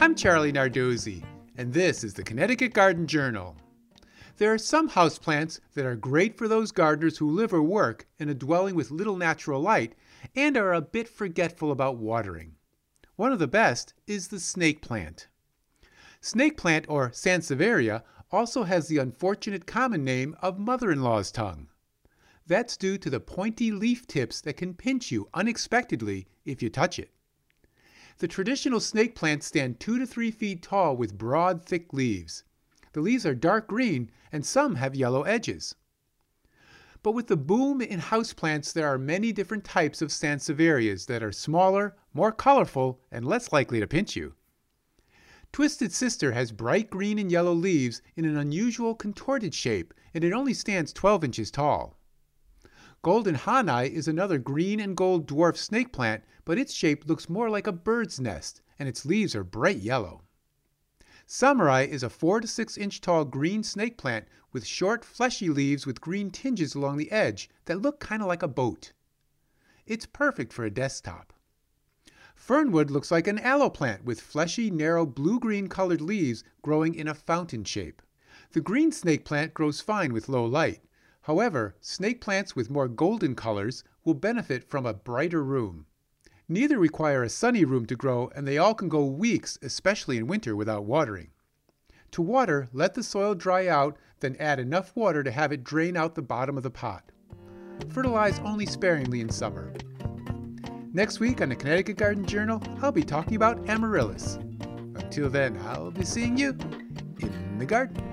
I'm Charlie Nardozzi, and this is the Connecticut Garden Journal. There are some houseplants that are great for those gardeners who live or work in a dwelling with little natural light and are a bit forgetful about watering. One of the best is the snake plant. Snake plant, or Sansevieria, also has the unfortunate common name of mother-in-law's tongue. That's due to the pointy leaf tips that can pinch you unexpectedly if you touch it. The traditional snake plants stand 2 to 3 feet tall with broad, thick leaves. The leaves are dark green and some have yellow edges. But with the boom in houseplants, there are many different types of Sansevierias that are smaller, more colorful, and less likely to pinch you. Twisted Sister has bright green and yellow leaves in an unusual contorted shape, and it only stands 12 inches tall. Golden Hanai is another green and gold dwarf snake plant, but its shape looks more like a bird's nest, and its leaves are bright yellow. Samurai is a 4 to 6 inch tall green snake plant with short, fleshy leaves with green tinges along the edge that look kind of like a boat. It's perfect for a desktop. Fernwood looks like an aloe plant with fleshy, narrow, blue-green colored leaves growing in a fountain shape. The green snake plant grows fine with low light. However, snake plants with more golden colors will benefit from a brighter room. Neither require a sunny room to grow, and they all can go weeks, especially in winter, without watering. To water, let the soil dry out, then add enough water to have it drain out the bottom of the pot. Fertilize only sparingly in summer. Next week on the Connecticut Garden Journal, I'll be talking about amaryllis. Until then, I'll be seeing you in the garden.